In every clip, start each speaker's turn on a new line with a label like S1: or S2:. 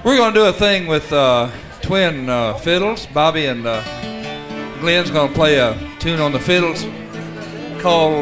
S1: We're going to do a thing with twin fiddles. Bobby and Glenn's going to play a tune on the fiddles called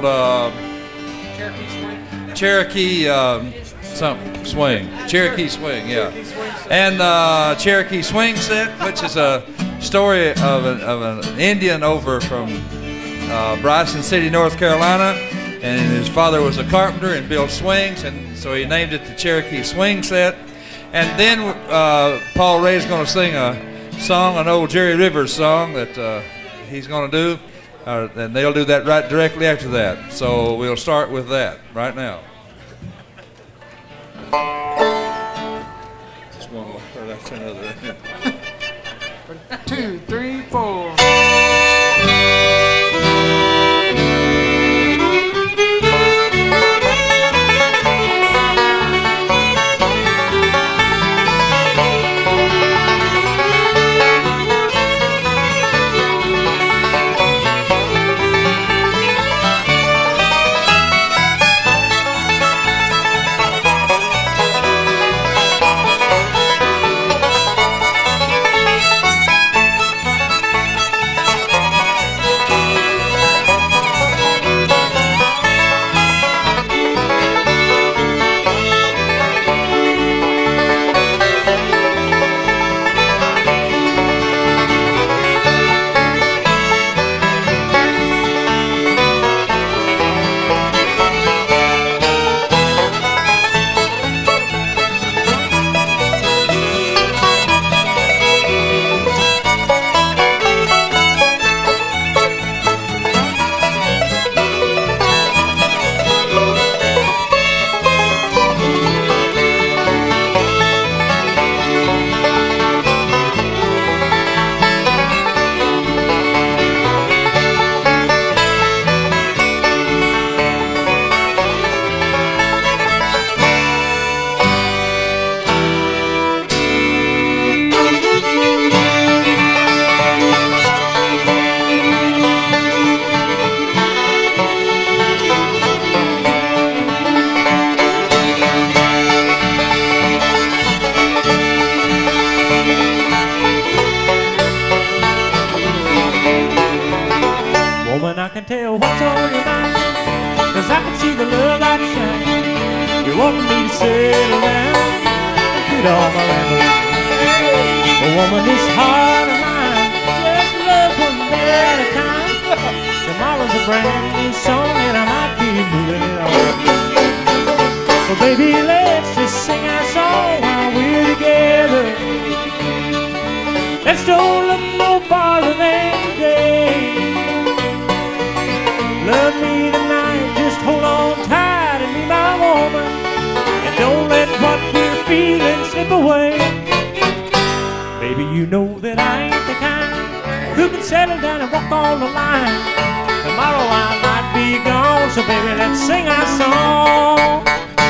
S1: Cherokee something swing. Cherokee swing, yeah. And Cherokee swing set, which is a story of an Indian over from Bryson City, North Carolina, and his father was a carpenter and built swings, and so he named it the Cherokee swing set. And then Paul Ray's going to sing a song, an old Jerry Rivers song that he's going to do, and they'll do that right directly after that. So we'll start with that right now. Just one more, that's another.
S2: 2, 3, 4.
S3: Woman, I can tell what's on your mind, 'cause I can see the love light shine. You want me to settle down and quit all my rambling. But woman, this heart of mine just loves one day at a time. Tomorrow's a brand new song and I might be moving it on. So baby, let's just sing our song while we're together. Let's don't look no farther than today. Love me tonight, just hold on tight and be my woman, and don't let what we're feeling slip away. Baby, you know that I ain't the kind who can settle down and walk on the line. Tomorrow I might be gone, so baby, let's sing our song.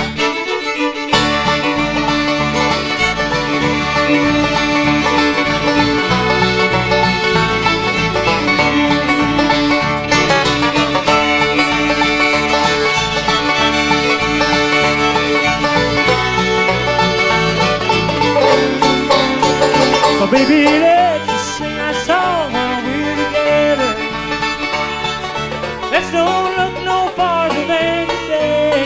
S3: So baby, let's just sing our song while we're together. Let's don't look no farther than today.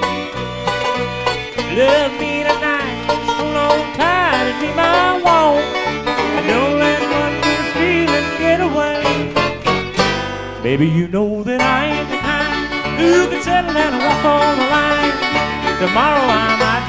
S3: Love me tonight, just hold on tight and be my woman, and don't let what we're feeling get away. Baby, you know that I ain't the kind who can settle down and walk on the line. Tomorrow I might